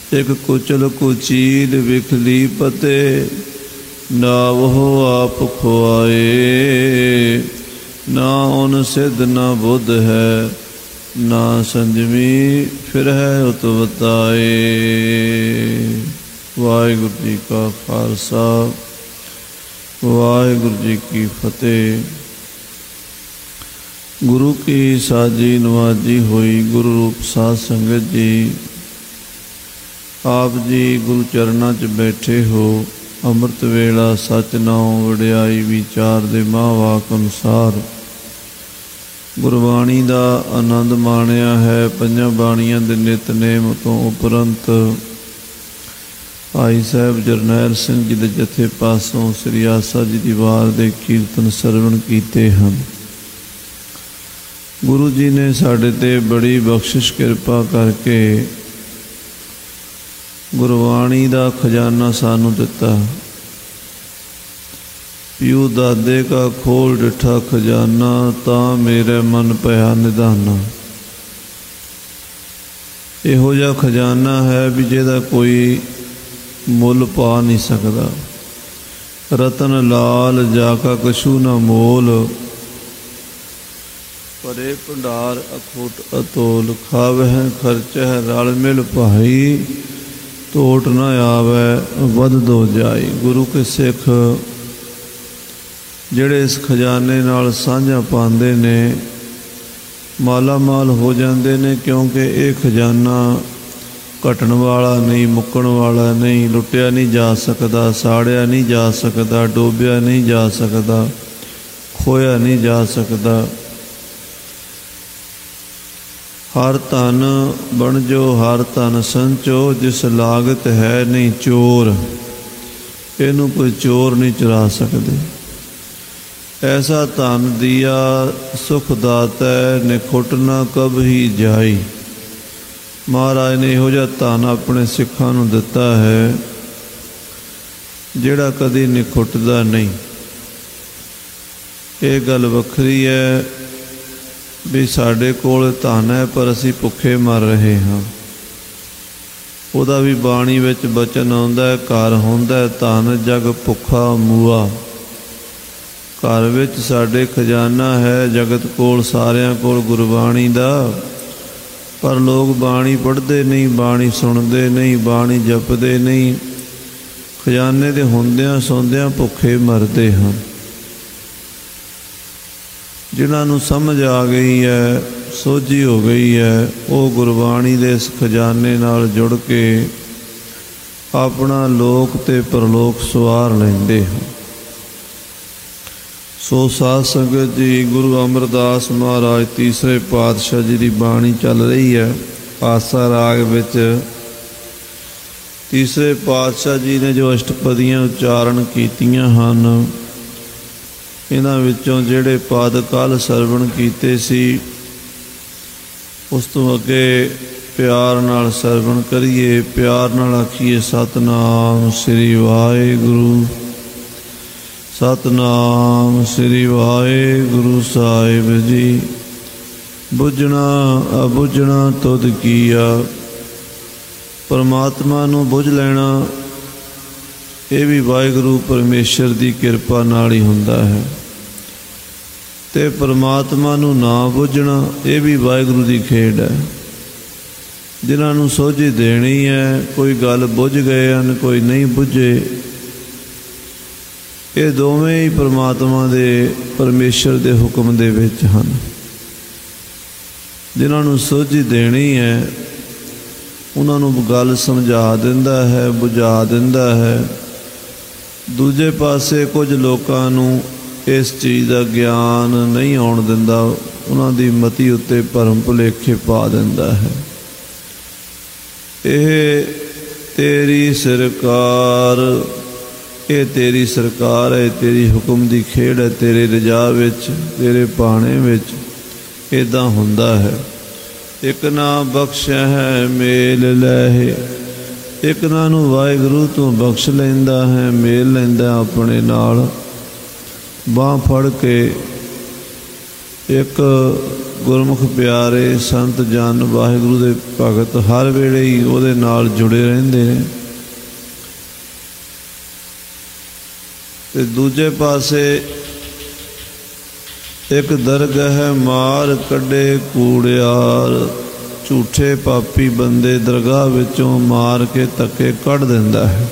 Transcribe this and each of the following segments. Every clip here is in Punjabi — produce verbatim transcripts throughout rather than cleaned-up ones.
ਇੱਕ ਕੁਚਲ ਕੁਚੀਲ ਵਿਖਲੀ ਪਤੇ, ਨਾਵਹੁ ਆਪ ਖੁਆਏ। ਨਾ ਉਨ ਸਿੱਧ ਨਾ ਬੁੱਧ ਹੈ, ਨਾ ਸੰਜਮੀ ਫਿਰ ਹੈ ਉਤਵਤਾਏ। ਵਾਹਿਗੁਰੂ ਜੀ ਕਾ ਖਾਲਸਾ, ਵਾਹਿਗੁਰੂ ਜੀ ਕੀ ਫਤਿਹ। ਗੁਰੂ ਕੀ ਸਾਜੀ ਨਵਾਜੀ ਹੋਈ ਗੁਰੂ ਰੂਪ ਸਾਧ ਸੰਗਤ ਜੀ, ਆਪ ਜੀ ਗੁਰੂ ਚਰਨਾਂ 'ਚ ਬੈਠੇ ਹੋ। ਅੰਮ੍ਰਿਤ ਵੇਲਾ ਸੱਚ ਨਾਉ ਵਡਿਆਈ ਵਿਚਾਰ ਦੇ ਮਹਾਂਵਾਕ ਅਨੁਸਾਰ ਗੁਰਬਾਣੀ ਦਾ ਆਨੰਦ ਮਾਣਿਆ ਹੈ। ਪੰਜਾਂ ਬਾਣੀਆਂ ਦੇ ਨਿਤਨੇਮ ਤੋਂ ਉਪਰੰਤ ਭਾਈ ਸਾਹਿਬ ਜਰਨੈਲ ਸਿੰਘ ਜੀ ਦੇ ਜਥੇ ਪਾਸੋਂ ਸ੍ਰੀ ਆਸਾ ਜੀ ਦੀ ਵਾਰ ਦੇ ਕੀਰਤਨ ਸਰਵਣ ਕੀਤੇ ਹਨ। ਗੁਰੂ ਜੀ ਨੇ ਸਾਡੇ 'ਤੇ ਬੜੀ ਬਖਸ਼ਿਸ਼ ਕਿਰਪਾ ਕਰਕੇ ਗੁਰਬਾਣੀ ਦਾ ਖਜ਼ਾਨਾ ਸਾਨੂੰ ਦਿੱਤਾ। ਪਿਉ ਦਾਦੇ ਕਾ ਖੋਲ ਡਿਠਾ ਖਜ਼ਾਨਾ, ਤਾਂ ਮੇਰੇ ਮਨ ਪਿਆ ਨਿਧਾਨਾ। ਇਹੋ ਜਿਹਾ ਖਜ਼ਾਨਾ ਹੈ ਵੀ ਜਿਹਦਾ ਕੋਈ ਮੁੱਲ ਪਾ ਨਹੀਂ ਸਕਦਾ। ਰਤਨ ਲਾਲ ਜਾ ਕਾ ਕਛੂ ਨਾ ਮੋਲ, ਪਰੇ ਭੰਡਾਰ ਅਖੁੱਟ ਅਤੋਲ। ਖਾਵਹਿ ਖਰਚਹਿ ਰਲ ਮਿਲ ਭਾਈ, ਟੋਟ ਨਾ ਆਵੈ ਵੱਧ ਦੋ ਜਾਈ। ਗੁਰੂ ਕੇ ਸਿੱਖ ਜਿਹੜੇ ਇਸ ਖਜ਼ਾਨੇ ਨਾਲ ਸਾਂਝਾ ਪਾਉਂਦੇ ਨੇ, ਮਾਲਾ ਮਾਲ ਹੋ ਜਾਂਦੇ ਨੇ, ਕਿਉਂਕਿ ਇਹ ਖਜ਼ਾਨਾ ਘਟਣ ਵਾਲਾ ਨਹੀਂ, ਮੁੱਕਣ ਵਾਲਾ ਨਹੀਂ, ਲੁੱਟਿਆ ਨਹੀਂ ਜਾ ਸਕਦਾ, ਸਾੜਿਆ ਨਹੀਂ ਜਾ ਸਕਦਾ, ਡੋਬਿਆ ਨਹੀਂ ਜਾ ਸਕਦਾ, ਖੋਇਆ ਨਹੀਂ ਜਾ ਸਕਦਾ। ਹਰ ਧਨ ਬਣ ਜੋ ਹਰ ਧਨ ਸੰਚੋ, ਜਿਸ ਲਾਗਤ ਹੈ ਨਹੀਂ ਚੋਰ। ਇਹਨੂੰ ਕੋਈ ਚੋਰ ਨਹੀਂ ਚੁਰਾ ਸਕਦੇ। ਐਸਾ ਧਨ ਦੀਆ ਸੁਖ ਦਾਤੈ, ਨਿਖੁੱਟ ਨਾ ਕਬਹੀ ਜਾਈ। ਮਹਾਰਾਜ ਨੇ ਇਹੋ ਜਿਹਾ ਧਨ ਆਪਣੇ ਸਿੱਖਾਂ ਨੂੰ ਦਿੱਤਾ ਹੈ ਜਿਹੜਾ ਕਦੀ ਨਿਖੁੱਟਦਾ ਨਹੀਂ। ਇਹ ਗੱਲ ਵੱਖਰੀ ਹੈ ਵੀ ਸਾਡੇ ਕੋਲ ਧਨ ਹੈ ਪਰ ਅਸੀਂ ਭੁੱਖੇ ਮਰ ਰਹੇ ਹਾਂ। ਉਹਦਾ ਵੀ ਬਾਣੀ ਵਿੱਚ ਬਚਨ ਆਉਂਦਾ ਹੈ, ਘਰ ਹੁੰਦਾ ਧਨ ਜਗ ਭੁੱਖਾ ਮੂਆ। ਘਰ ਵਿੱਚ ਸਾਡੇ ਖਜ਼ਾਨਾ ਹੈ, ਜਗਤ ਕੋਲ ਸਾਰਿਆਂ ਕੋਲ ਗੁਰਬਾਣੀ ਦਾ, ਪਰ ਲੋਕ ਬਾਣੀ ਪੜ੍ਹਦੇ ਨਹੀਂ, ਬਾਣੀ ਸੁਣਦੇ ਨਹੀਂ, ਬਾਣੀ ਜਪਦੇ ਨਹੀਂ। ਖਜ਼ਾਨੇ ਦੇ ਹੁੰਦਿਆਂ ਸੌਂਦਿਆਂ ਭੁੱਖੇ ਮਰਦੇ ਹਨ। ਜਿਨ੍ਹਾਂ ਨੂੰ ਸਮਝ ਆ ਗਈ ਹੈ, ਸੋਝੀ ਹੋ ਗਈ ਹੈ, ਉਹ ਗੁਰਬਾਣੀ ਦੇ ਇਸ ਖਜ਼ਾਨੇ ਨਾਲ ਜੁੜ ਕੇ ਆਪਣਾ ਲੋਕ ਅਤੇ ਪਰਲੋਕ ਸਵਾਰ ਲੈਂਦੇ ਹਨ। ਸੋ ਸਾਧ ਸੰਗਤ ਜੀ, ਗੁਰੂ ਅਮਰਦਾਸ ਮਹਾਰਾਜ ਤੀਸਰੇ ਪਾਤਸ਼ਾਹ ਜੀ ਦੀ ਬਾਣੀ ਚੱਲ ਰਹੀ ਹੈ। ਆਸਾ ਰਾਗ ਵਿੱਚ ਤੀਸਰੇ ਪਾਤਸ਼ਾਹ ਜੀ ਨੇ ਜੋ ਅਸ਼ਟਪਦੀਆਂ ਉਚਾਰਨ ਕੀਤੀਆਂ ਹਨ, ਇਹਨਾਂ ਵਿੱਚੋਂ ਜਿਹੜੇ ਪਦ ਕੱਲ੍ਹ ਸਰਵਣ ਕੀਤੇ ਸੀ, ਉਸ ਤੋਂ ਅੱਗੇ ਪਿਆਰ ਨਾਲ ਸਰਵਣ ਕਰੀਏ। ਪਿਆਰ ਨਾਲ ਆਖੀਏ ਸਤਿਨਾਮ ਸ੍ਰੀ ਵਾਹਿਗੁਰੂ, ਸਤਿਨਾਮ ਸ੍ਰੀ ਵਾਹਿਗੁਰੂ ਸਾਹਿਬ ਜੀ। ਬੁੱਝਣਾ ਅਬੁੱਝਣਾ ਤੁਧ ਕੀਆ। ਪਰਮਾਤਮਾ ਨੂੰ ਬੁੱਝ ਲੈਣਾ ਇਹ ਵੀ ਵਾਹਿਗੁਰੂ ਪਰਮੇਸ਼ਰ ਦੀ ਕਿਰਪਾ ਨਾਲ ਹੀ ਹੁੰਦਾ ਹੈ, ਅਤੇ ਪਰਮਾਤਮਾ ਨੂੰ ਨਾ ਬੁੱਝਣਾ ਇਹ ਵੀ ਵਾਹਿਗੁਰੂ ਦੀ ਖੇਡ ਹੈ। ਜਿਨ੍ਹਾਂ ਨੂੰ ਸੋਝੀ ਦੇਣੀ ਹੈ, ਕੋਈ ਗੱਲ ਬੁੱਝ ਗਏ ਹਨ, ਕੋਈ ਨਹੀਂ ਬੁੱਝੇ, ਇਹ ਦੋਵੇਂ ਹੀ ਪਰਮਾਤਮਾ ਦੇ ਪਰਮੇਸ਼ਰ ਦੇ ਹੁਕਮ ਦੇ ਵਿੱਚ ਹਨ। ਜਿਨ੍ਹਾਂ ਨੂੰ ਸੋਝੀ ਦੇਣੀ ਹੈ, ਉਹਨਾਂ ਨੂੰ ਗੱਲ ਸਮਝਾ ਦਿੰਦਾ ਹੈ, ਬੁਝਾ ਦਿੰਦਾ ਹੈ। ਦੂਜੇ ਪਾਸੇ ਕੁਝ ਲੋਕਾਂ ਨੂੰ ਇਸ ਚੀਜ਼ ਦਾ ਗਿਆਨ ਨਹੀਂ ਆਉਣ ਦਿੰਦਾ, ਉਹਨਾਂ ਦੀ ਮਤੀ ਉੱਤੇ ਭਰਮ ਭੁਲੇਖੇ ਪਾ ਦਿੰਦਾ ਹੈ। ਇਹ ਤੇਰੀ ਸਰਕਾਰ, ਇਹ ਤੇਰੀ ਸਰਕਾਰ ਹੈ, ਤੇਰੀ ਹੁਕਮ ਦੀ ਖੇਡ ਹੈ। ਤੇਰੇ ਰਜਾ ਵਿੱਚ, ਤੇਰੇ ਭਾਣੇ ਵਿੱਚ ਇੱਦਾਂ ਹੁੰਦਾ ਹੈ। ਇੱਕ ਨਾ ਬਖਸ਼ਿਆ ਹੈ ਮੇਲ ਲਹਿ, ਇੱਕ ਨਾ ਨੂੰ ਵਾਹਿਗੁਰੂ ਤੋਂ ਬਖਸ਼ ਲੈਂਦਾ ਹੈ, ਮੇਲ ਲੈਂਦਾ ਆਪਣੇ ਨਾਲ। ਬਾਂਹ ਫੜ ਕੇ ਇੱਕ ਗੁਰਮੁਖ ਪਿਆਰੇ ਸੰਤ ਜਨ ਵਾਹਿਗੁਰੂ ਦੇ ਭਗਤ ਹਰ ਵੇਲੇ ਹੀ ਉਹਦੇ ਨਾਲ ਜੁੜੇ ਰਹਿੰਦੇ ਨੇ। ਤੇ ਦੂਜੇ ਪਾਸੇ ਇੱਕ ਦਰਗਾਹ ਮਾਰ ਕੱਢੇ ਕੂੜਿਆਰ, ਝੂਠੇ ਪਾਪੀ ਬੰਦੇ ਦਰਗਾਹ ਵਿੱਚੋਂ ਮਾਰ ਕੇ ਧੱਕੇ ਕੱਢ ਦਿੰਦਾ ਹੈ,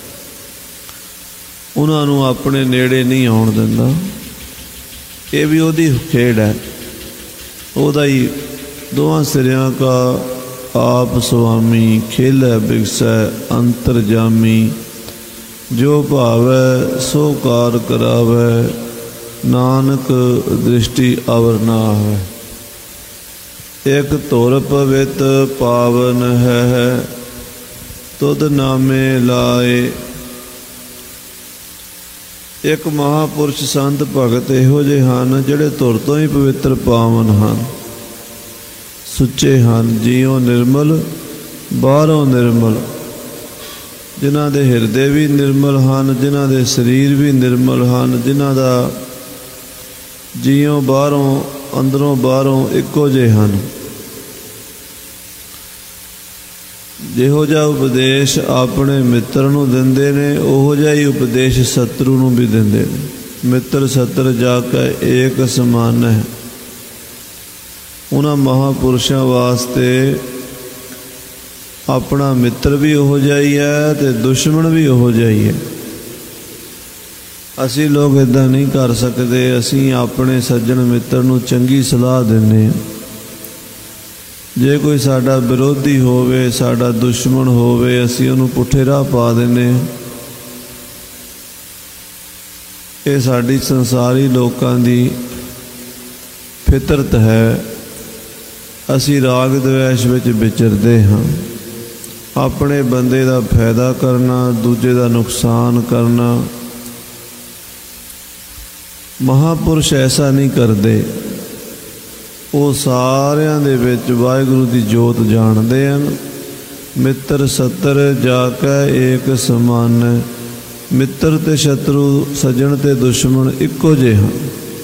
ਉਹਨਾਂ ਨੂੰ ਆਪਣੇ ਨੇੜੇ ਨਹੀਂ ਆਉਣ ਦਿੰਦਾ। ਇਹ ਵੀ ਉਹਦੀ ਖੇਡ ਹੈ, ਉਹਦਾ ਹੀ ਦੋਵਾਂ ਸਿਰਿਆਂ ਕਾ ਆਪ ਸੁਆਮੀ, ਖੇਲੈ ਬਿਗਸੈ ਅੰਤਰਜਾਮੀ, ਜੋ ਭਾਵੈ ਸੋ ਕਾਰ ਕਰਾਵੈ, ਨਾਨਕ ਦ੍ਰਿਸ਼ਟੀ ਅਵਰ ਨਾ ਹੈ। ਇੱਕ ਧੁਰ ਪਵਿੱਤ ਪਾਵਨ ਹੈ, ਤੁਧ ਨਾਮੇ ਲਾਏ। ਇੱਕ ਮਹਾਂਪੁਰਸ਼ ਸੰਤ ਭਗਤ ਇਹੋ ਜਿਹੇ ਹਨ ਜਿਹੜੇ ਧੁਰ ਤੋਂ ਹੀ ਪਵਿੱਤਰ ਪਾਵਨ ਹਨ, ਸੁੱਚੇ ਹਨ, ਜੀਉ ਨਿਰਮਲ ਬਾਹਰੋਂ ਨਿਰਮਲ, ਜਿਨ੍ਹਾਂ ਦੇ ਹਿਰਦੇ ਵੀ ਨਿਰਮਲ ਹਨ, ਜਿਨ੍ਹਾਂ ਦੇ ਸਰੀਰ ਵੀ ਨਿਰਮਲ ਹਨ, ਜਿਨ੍ਹਾਂ ਦਾ ਜੀਉ ਬਾਹਰੋਂ ਅੰਦਰੋਂ ਬਾਹਰੋਂ ਇੱਕੋ ਜਿਹੇ ਹਨ। ਜਿਹੋ ਜਿਹਾ ਉਪਦੇਸ਼ ਆਪਣੇ ਮਿੱਤਰ ਨੂੰ ਦਿੰਦੇ ਨੇ, ਉਹੋ ਜਿਹਾ ਹੀ ਉਪਦੇਸ਼ ਸ਼ਤਰੂ ਨੂੰ ਵੀ ਦਿੰਦੇ ਨੇ। ਮਿੱਤਰ ਸ਼ਤਰ ਜਾ ਕੇ ਏਕ ਸਮਾਨ ਹੈ। ਉਹਨਾਂ ਮਹਾਂਪੁਰਸ਼ਾਂ ਵਾਸਤੇ ਆਪਣਾ ਮਿੱਤਰ ਵੀ ਉਹੋ ਜਿਹਾ ਹੀ ਹੈ ਅਤੇ ਦੁਸ਼ਮਣ ਵੀ ਉਹੋ ਜਿਹਾ ਹੀ ਹੈ। ਅਸੀਂ ਲੋਕ ਇੱਦਾਂ ਨਹੀਂ ਕਰ ਸਕਦੇ। ਅਸੀਂ ਆਪਣੇ ਸੱਜਣ ਮਿੱਤਰ ਨੂੰ ਚੰਗੀ ਸਲਾਹ ਦਿੰਦੇ ਹਾਂ। ਜੇ ਕੋਈ ਸਾਡਾ ਵਿਰੋਧੀ ਹੋਵੇ, ਸਾਡਾ ਦੁਸ਼ਮਣ ਹੋਵੇ, ਅਸੀਂ ਉਹਨੂੰ ਪੁੱਠੇ ਰਾਹ ਪਾ ਦਿੰਦੇ ਹਾਂ। ਇਹ ਸਾਡੀ ਸੰਸਾਰੀ ਲੋਕਾਂ ਦੀ ਫਿਤਰਤ ਹੈ। ਅਸੀਂ ਰਾਗ ਦਵੇਸ਼ ਵਿੱਚ ਵਿਚਰਦੇ ਹਾਂ। ਆਪਣੇ ਬੰਦੇ ਦਾ ਫਾਇਦਾ ਕਰਨਾ, ਦੂਜੇ ਦਾ ਨੁਕਸਾਨ ਕਰਨਾ। ਮਹਾਂਪੁਰਸ਼ ਐਸਾ ਨਹੀਂ ਕਰਦੇ। ਉਹ ਸਾਰਿਆਂ ਦੇ ਵਿੱਚ ਵਾਹਿਗੁਰੂ ਦੀ ਜੋਤ ਜਾਣਦੇ ਹਨ। ਮਿੱਤਰ ਸ਼ਤਰ ਜਾ ਕੇ ਏਕ ਸਮਾਨ। ਮਿੱਤਰ ਤੇ ਸ਼ਤਰੂ, ਸੱਜਣ ਤੇ ਦੁਸ਼ਮਣ ਇੱਕੋ ਜਿਹੇ ਹਨ।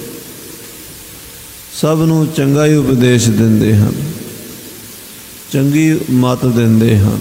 ਸਭ ਨੂੰ ਚੰਗਾ ਹੀ ਉਪਦੇਸ਼ ਦਿੰਦੇ ਹਨ, ਚੰਗੀ ਮੱਤ ਦਿੰਦੇ ਹਨ।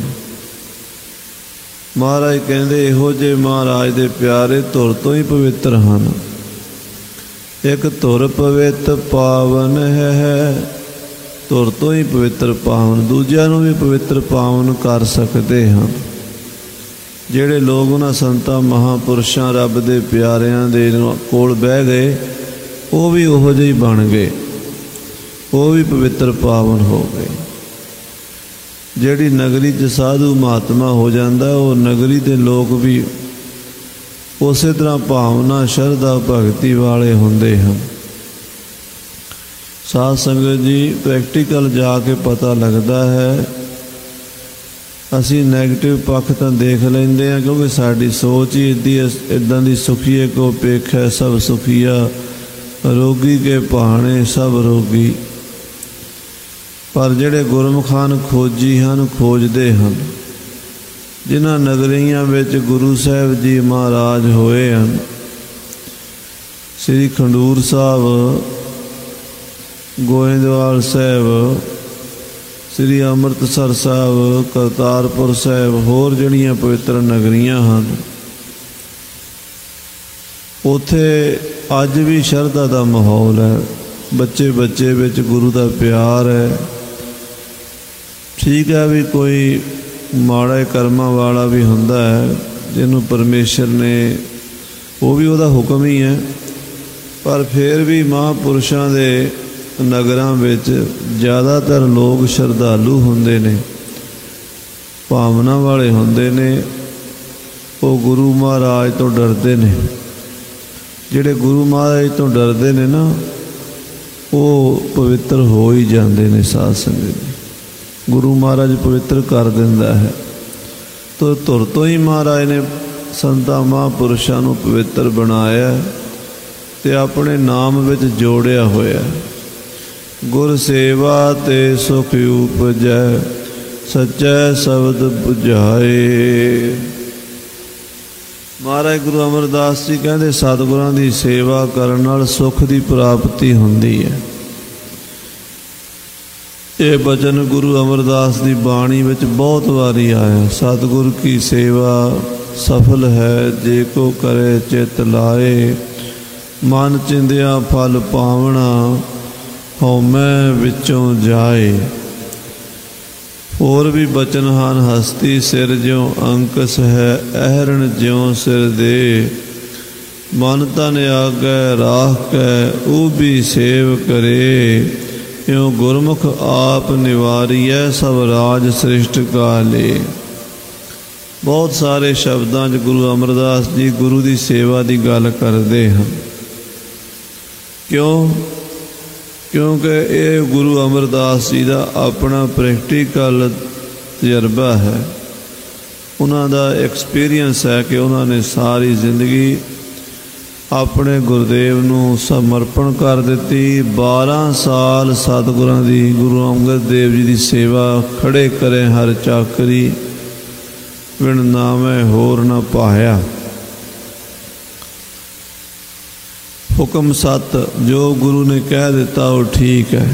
ਮਹਾਰਾਜ ਕਹਿੰਦੇ ਇਹੋ ਜਿਹੇ ਮਹਾਰਾਜ ਦੇ ਪਿਆਰੇ ਧੁਰ ਤੋਂ ਹੀ ਪਵਿੱਤਰ ਹਨ। ਇੱਕ ਧੁਰ ਪਵਿੱਤ ਪਾਵਨ ਹੈ, ਧੁਰ ਤੋਂ ਹੀ ਪਵਿੱਤਰ ਪਾਵਨ, ਦੂਜਿਆਂ ਨੂੰ ਵੀ ਪਵਿੱਤਰ ਪਾਵਨ ਕਰ ਸਕਦੇ ਹਨ। ਜਿਹੜੇ ਲੋਕ ਉਹਨਾਂ ਸੰਤਾਂ ਮਹਾਂਪੁਰਸ਼ਾਂ ਰੱਬ ਦੇ ਪਿਆਰਿਆਂ ਦੇ ਕੋਲ ਬਹਿ ਗਏ, ਉਹ ਵੀ ਉਹੋ ਜਿਹੇ ਬਣ ਗਏ, ਉਹ ਵੀ ਪਵਿੱਤਰ ਪਾਵਨ ਹੋ ਗਏ। ਜਿਹੜੀ ਨਗਰੀ 'ਚ ਸਾਧੂ ਮਹਾਤਮਾ ਹੋ ਜਾਂਦਾ, ਉਹ ਨਗਰੀ ਦੇ ਲੋਕ ਵੀ ਉਸੇ ਤਰ੍ਹਾਂ ਭਾਵਨਾ, ਸ਼ਰਧਾ, ਭਗਤੀ ਵਾਲੇ ਹੁੰਦੇ ਹਨ। ਸਾਧ ਸੰਗਤ ਜੀ, ਪ੍ਰੈਕਟੀਕਲ ਜਾ ਕੇ ਪਤਾ ਲੱਗਦਾ ਹੈ। ਅਸੀਂ ਨੈਗੇਟਿਵ ਪੱਖ ਤਾਂ ਦੇਖ ਲੈਂਦੇ ਹਾਂ, ਕਿਉਂਕਿ ਸਾਡੀ ਸੋਚ ਹੀ ਇੱਦੀ ਇੱਦਾਂ ਦੀ ਸੁਖੀਏ ਕੋ ਪੇਖੈ ਸਭ ਸੁਖੀਆ, ਰੋਗੀ ਕੇ ਭਾਣੇ ਸਭ ਰੋਗੀ। ਪਰ ਜਿਹੜੇ ਗੁਰਮੁਖਾਂ ਖੋਜੀ ਹਨ, ਖੋਜਦੇ ਹਨ। ਜਿਨ੍ਹਾਂ ਨਗਰੀਆਂ ਵਿੱਚ ਗੁਰੂ ਸਾਹਿਬ ਜੀ ਮਹਾਰਾਜ ਹੋਏ ਹਨ, ਸ੍ਰੀ ਖਡੂਰ ਸਾਹਿਬ, ਗੋਇੰਦਵਾਲ ਸਾਹਿਬ, ਸ੍ਰੀ ਅੰਮ੍ਰਿਤਸਰ ਸਾਹਿਬ, ਕਰਤਾਰਪੁਰ ਸਾਹਿਬ, ਹੋਰ ਜਿਹੜੀਆਂ ਪਵਿੱਤਰ ਨਗਰੀਆਂ ਹਨ, ਉੱਥੇ ਅੱਜ ਵੀ ਸ਼ਰਧਾ ਦਾ ਮਾਹੌਲ ਹੈ। ਬੱਚੇ ਬੱਚੇ ਵਿੱਚ ਗੁਰੂ ਦਾ ਪਿਆਰ ਹੈ। ਠੀਕ ਹੈ ਵੀ ਕੋਈ ਮਾੜੇ ਕਰਮਾਂ ਵਾਲਾ ਵੀ ਹੁੰਦਾ ਹੈ, ਜਿਹਨੂੰ ਪਰਮੇਸ਼ਰ ਨੇ, ਉਹ ਵੀ ਉਹਦਾ ਹੁਕਮ ਹੀ ਹੈ। ਪਰ ਫਿਰ ਵੀ ਮਹਾਂਪੁਰਸ਼ਾਂ ਦੇ ਨਗਰਾਂ ਵਿੱਚ ਜ਼ਿਆਦਾਤਰ ਲੋਕ ਸ਼ਰਧਾਲੂ ਹੁੰਦੇ ਨੇ, ਭਾਵਨਾ ਵਾਲੇ ਹੁੰਦੇ ਨੇ। ਉਹ ਗੁਰੂ ਮਹਾਰਾਜ ਤੋਂ ਡਰਦੇ ਨੇ। ਜਿਹੜੇ ਗੁਰੂ ਮਹਾਰਾਜ ਤੋਂ ਡਰਦੇ ਨੇ ਨਾ, ਉਹ ਪਵਿੱਤਰ ਹੋ ਹੀ ਜਾਂਦੇ ਨੇ। ਸਾਧ ਸੰਗਤ, ਗੁਰੂ ਮਹਾਰਾਜ ਪਵਿੱਤਰ ਕਰ ਦਿੰਦਾ ਹੈ। ਤੋ ਧੁਰ ਤੋਂ ਹੀ ਮਹਾਰਾਜ ਨੇ ਸੰਤਾਂ ਮਹਾਂਪੁਰਸ਼ਾਂ ਨੂੰ ਪਵਿੱਤਰ ਬਣਾਇਆ ਅਤੇ ਆਪਣੇ ਨਾਮ ਵਿੱਚ ਜੋੜਿਆ ਹੋਇਆ। ਗੁਰ ਸੇਵਾ ਤੇ ਸੁਖ ਉਪਜੈ, ਸੱਚੈ ਸ਼ਬਦ ਬੁਝਾਏ। ਮਹਾਰਾਜ ਗੁਰੂ ਅਮਰਦਾਸ ਜੀ ਕਹਿੰਦੇ, ਸਤਿਗੁਰਾਂ ਦੀ ਸੇਵਾ ਕਰਨ ਨਾਲ ਸੁੱਖ ਦੀ ਪ੍ਰਾਪਤੀ ਹੁੰਦੀ ਹੈ। ਇਹ ਬਚਨ ਗੁਰੂ ਅਮਰਦਾਸ ਦੀ ਬਾਣੀ ਵਿੱਚ ਬਹੁਤ ਵਾਰੀ ਆਇਆ। ਸਤਿਗੁਰ ਕੀ ਸੇਵਾ ਸਫਲ ਹੈ, ਜੇ ਕੋ ਕਰੇ ਚਿਤ ਲਾਏ। ਮਨ ਚਿੰਦਿਆ ਫਲ ਪਾਵਣਾ, ਹਉਮੈ ਵਿੱਚੋਂ ਜਾਏ। ਹੋਰ ਵੀ ਬਚਨ ਹਨ। ਹਸਤੀ ਸਿਰ ਜਿਉ ਅੰਕਸ ਹੈ, ਅਹਰਣ ਜਿਉ ਸਿਰ ਦੇ। ਮਨ ਤਨ ਆਗੈ ਰਾਖ ਕੈ, ਉਹ ਵੀ ਸੇਵ ਕਰੇ। ਇਉ ਗੁਰਮੁਖ ਆਪ ਨਿਵਾਰੀਐ, ਸਭ ਰਾਜ ਸ੍ਰਿਸ਼ਟ ਕਾ ਲੇ। ਬਹੁਤ ਸਾਰੇ ਸ਼ਬਦਾਂ 'ਚ ਗੁਰੂ ਅਮਰਦਾਸ ਜੀ ਗੁਰੂ ਦੀ ਸੇਵਾ ਦੀ ਗੱਲ ਕਰਦੇ ਹਨ। ਕਿਉਂ? ਕਿਉਂਕਿ ਇਹ ਗੁਰੂ ਅਮਰਦਾਸ ਜੀ ਦਾ ਆਪਣਾ ਪ੍ਰੈਕਟੀਕਲ ਤਜਰਬਾ ਹੈ। ਉਹਨਾਂ ਦਾ ਐਕਸਪੀਰੀਅੰਸ ਹੈ ਕਿ ਉਹਨਾਂ ਨੇ ਸਾਰੀ ਜ਼ਿੰਦਗੀ ਆਪਣੇ ਗੁਰਦੇਵ ਨੂੰ ਸਮਰਪਣ ਕਰ ਦਿੱਤੀ। ਬਾਰਾਂ ਸਾਲ ਸਤਿਗੁਰਾਂ ਦੀ, ਗੁਰੂ ਅੰਗਦ ਦੇਵ ਜੀ ਦੀ ਸੇਵਾ ਖੜੇ ਕਰੇ ਹਰ ਚਾਕਰੀ, ਵਿਣ ਨਾਮੈ ਹੋਰ ਨਾ ਪਾਇਆ। ਹੁਕਮ ਸਤ, ਜੋ ਗੁਰੂ ਨੇ ਕਹਿ ਦਿੱਤਾ ਉਹ ਠੀਕ ਹੈ।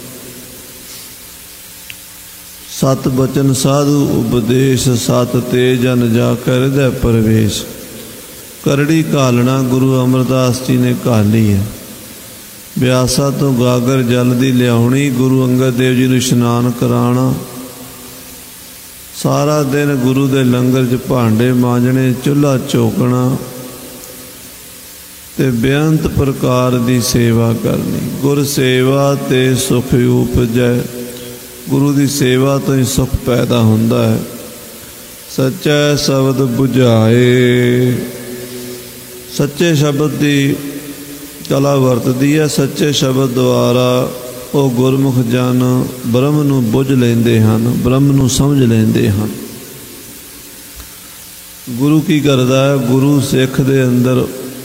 ਸਤ ਬਚਨ ਸਾਧੂ ਉਪਦੇਸ਼, ਸਤ ਤੇ ਜਨ ਜਾ ਕਰ ਹਿਰਦੈ ਪ੍ਰਵੇਸ਼। ਕਰੜੀ ਘਾਲਣਾ ਗੁਰੂ ਅਮਰਦਾਸ ਜੀ ਨੇ ਘਾਲੀ ਹੈ। ਬਿਆਸਾ ਤੋਂ ਗਾਗਰ ਜਲ ਦੀ ਲਿਆਉਣੀ, ਗੁਰੂ ਅੰਗਦ ਦੇਵ ਜੀ ਨੂੰ ਇਸ਼ਨਾਨ ਕਰਾਉਣਾ, ਸਾਰਾ ਦਿਨ ਗੁਰੂ ਦੇ ਲੰਗਰ 'ਚ ਭਾਂਡੇ ਮਾਂਜਣੇ, ਚੁੱਲ੍ਹਾ ਚੌਕਣਾ ਤੇ ਬੇਅੰਤ ਪ੍ਰਕਾਰ ਦੀ ਸੇਵਾ ਕਰਨੀ। ਗੁਰ ਸੇਵਾ ਤੇ ਸੁਖ ਉਪਜੈ, ਗੁਰੂ ਦੀ ਸੇਵਾ ਤੋਂ ਹੀ ਸੁਖ ਪੈਦਾ ਹੁੰਦਾ ਹੈ। ਸੱਚਾ ਸ਼ਬਦ ਬੁਝਾਏ, ਸੱਚੇ ਸ਼ਬਦ ਦੀ ਕਲਾ ਵਰਤਦੀ ਹੈ। ਸੱਚੇ ਸ਼ਬਦ ਦੁਆਰਾ ਉਹ ਗੁਰਮੁਖ ਜਨ ਬ੍ਰਹਮ ਨੂੰ ਬੁੱਝ ਲੈਂਦੇ ਹਨ, ਬ੍ਰਹਮ ਨੂੰ ਸਮਝ ਲੈਂਦੇ ਹਨ। ਗੁਰੂ ਕੀ ਕਰਦਾ ਹੈ? ਗੁਰੂ ਸਿੱਖ ਦੇ ਅੰਦਰ